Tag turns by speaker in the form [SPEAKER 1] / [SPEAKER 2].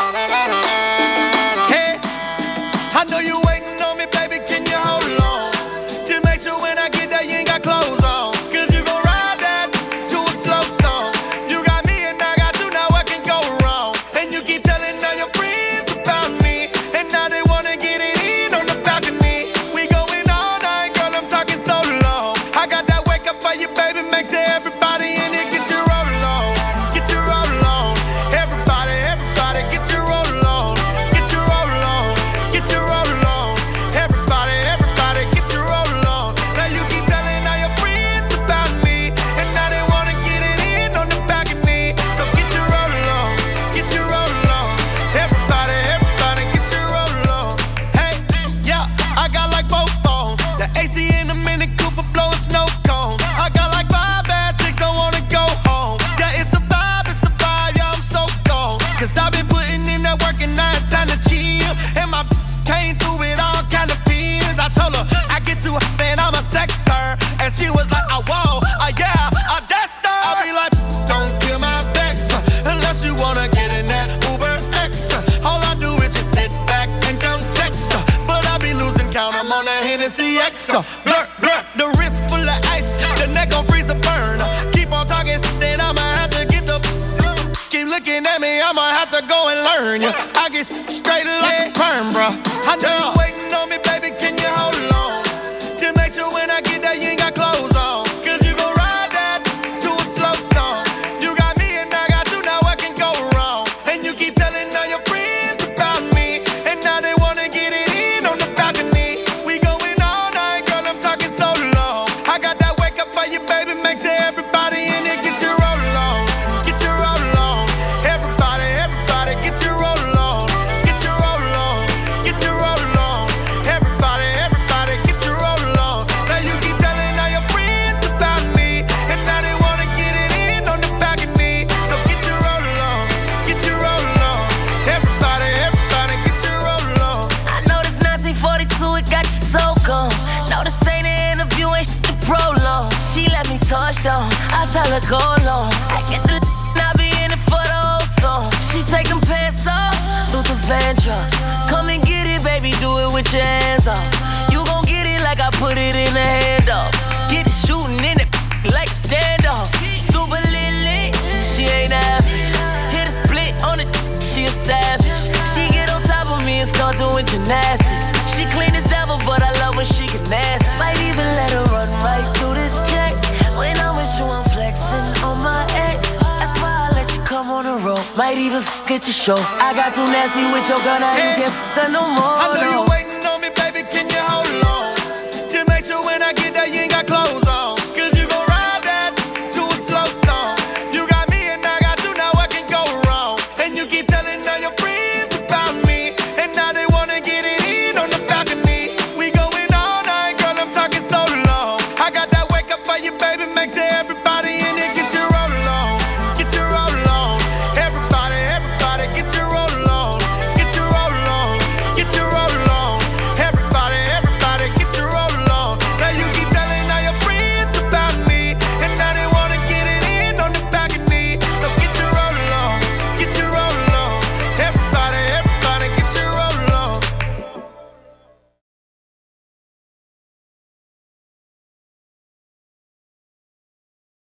[SPEAKER 1] Hey, I know you waiting on me, baby, can you hold on? Just make sure when I get there you ain't got clothes on. Cause you gon' ride that to a slow song. You got me and I got you, now what can go wrong? And you keep telling all your friends about me, and now they wanna get it in on the balcony. We going all night, girl, I'm talking so long. I got that wake up for you, baby, make sure everybody in it get your roll on. Get your roll on. Everybody, everybody, get your roll on. Get your roll on. Get your roll on. Everybody, everybody, get your roll on. Now you keep telling all your friends about me, and now they wanna get it in on the balcony. So get your roll on. Get your roll on. Everybody, everybody, get your roll on. Hey, yeah, I got like 4 phones. The AC in the Mini Cooper blowing snow cones. I got like 5 bad chicks, don't wanna go home. Yeah, it's a vibe, yeah, I'm so gone. Cause I've been putting in that work and now it's time to chill. And my came through with all kind of feelings. I told her I get too hot and I'm a sexer. And she was like, oh, whoa, yeah, that's her. I be like, don't kill my vex, unless you wanna get in that Uber X. All I do is just sit back and come text her. But I be losing count, I'm on that Hennessy X. Blur, blur, the wrist full of ice, the neck gon' freeze or burn. Keep on talking then I'ma have to get the. Keep looking at me, I'ma have to go and learn ya. I get straight like a perm, bruh. I know you waiting on me, baby, can you hold on? Just make sure when I get there you ain't got clothes on. Cause you gon' ride that to a slow song. You got me and I got you, now what can go wrong? And you keep telling all your friends about me, and now they wanna get it in on the balcony. We going all night, girl, I'm talking so long. I got that wake up for you, baby, make sure everybody in it get your roll on. Get your roll on. Everybody, everybody, get your roll on. Get your roll on. Get your roll on. Everybody, everybody, get your roll on. Now you keep telling all your friends about me, and now they wanna get it in on the balcony. So get your roll on. Get your roll on. Everybody, everybody, get your roll on.
[SPEAKER 2] I know this 1942, it got you so gone. No, this ain't an interview, ain't shit to prolong. She let me touch down, I tell her go long. I get the I be in it for the whole song. She taking pants off, Luther Vandross. Come and get it, baby, do it with your hands off. You gon' get it like I put it in the handoff. Get it shooting in it like a standoff. Super lit, she ain't average. Hit a split on it, she a savage. She get on top of me and start doing gymnastics. She clean as ever, but I love when she get nasty. Might even let her run right through this check. When I'm with you, I'm flexing on my ex. That's why I let you come on the road. Might even get the show. I got too nasty with your girl, now you can't no more.
[SPEAKER 1] I know you waiting